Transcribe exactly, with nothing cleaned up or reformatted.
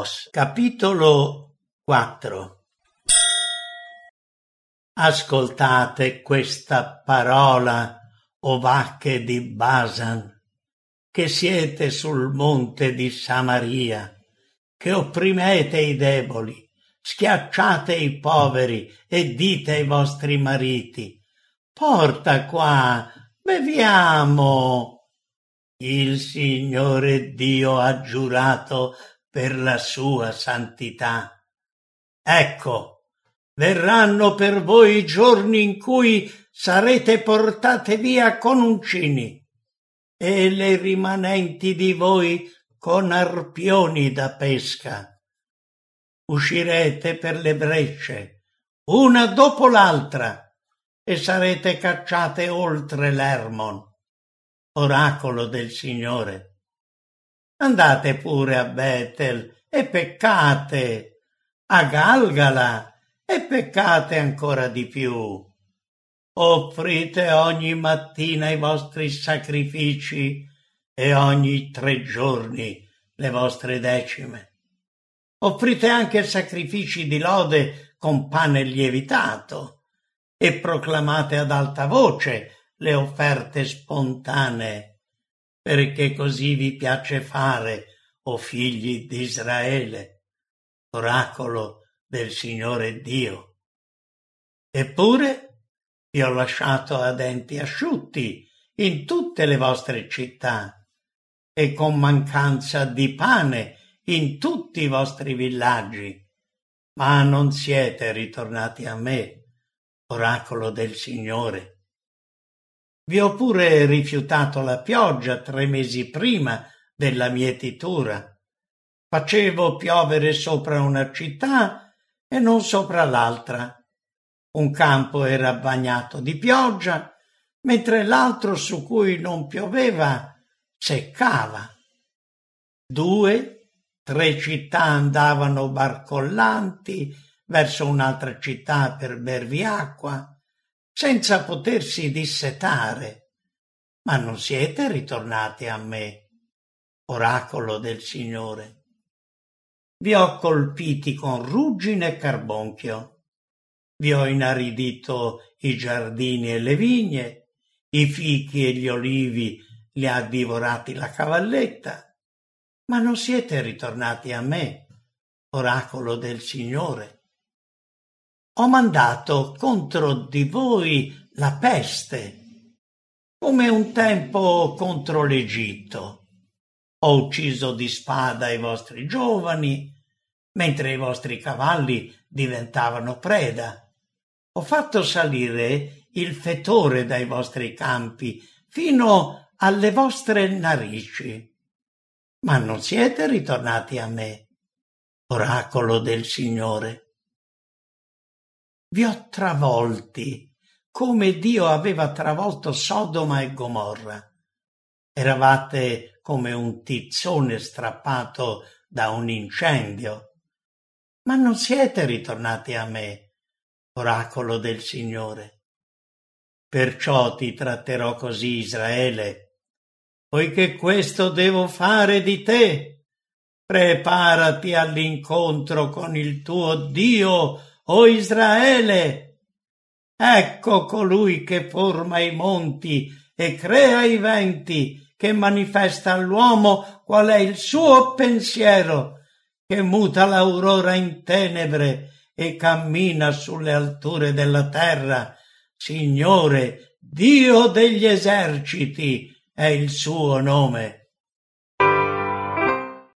Amos, capitolo quattro. Ascoltate questa parola, o vacche di Basan, che siete sul monte di Samaria, che opprimete i deboli, schiacciate i poveri e dite ai vostri mariti: porta qua, beviamo. Il Signore Dio ha giurato per la sua santità. Ecco, verranno per voi i giorni in cui sarete portate via con uncini e le rimanenti di voi con arpioni da pesca. Uscirete per le brecce, una dopo l'altra, e sarete cacciate oltre l'Hermon. Oracolo del Signore. Andate pure a Betel e peccate, a Galgala e peccate ancora di più. Offrite ogni mattina i vostri sacrifici e ogni tre giorni le vostre decime. Offrite anche sacrifici di lode con pane lievitato e proclamate ad alta voce le offerte spontanee, perché così vi piace fare, o figli di Israele, oracolo del Signore Dio. Eppure vi ho lasciato a denti asciutti in tutte le vostre città e con mancanza di pane in tutti i vostri villaggi, ma non siete ritornati a me, oracolo del Signore. Vi ho pure rifiutato la pioggia tre mesi prima della mietitura. Facevo piovere sopra una città e non sopra l'altra. Un campo era bagnato di pioggia, mentre l'altro su cui non pioveva seccava. Due, tre città andavano barcollanti verso un'altra città per bervi acqua, senza potersi dissetare, ma non siete ritornati a me, oracolo del Signore. Vi ho colpiti con ruggine e carbonchio, vi ho inaridito i giardini e le vigne, i fichi e gli olivi li ha divorati la cavalletta, ma non siete ritornati a me, oracolo del Signore. Ho mandato contro di voi la peste, come un tempo contro l'Egitto. Ho ucciso di spada i vostri giovani, mentre i vostri cavalli diventavano preda. Ho fatto salire il fetore dai vostri campi fino alle vostre narici. Ma non siete ritornati a me, oracolo del Signore. Vi ho travolti, come Dio aveva travolto Sodoma e Gomorra. Eravate come un tizzone strappato da un incendio. Ma non siete ritornati a me, oracolo del Signore. Perciò ti tratterò così, Israele, poiché questo devo fare di te. Preparati all'incontro con il tuo Dio, o Israele. Ecco colui che forma i monti e crea i venti, che manifesta all'uomo qual è il suo pensiero, che muta l'aurora in tenebre e cammina sulle alture della terra. Signore, Dio degli eserciti è il suo nome.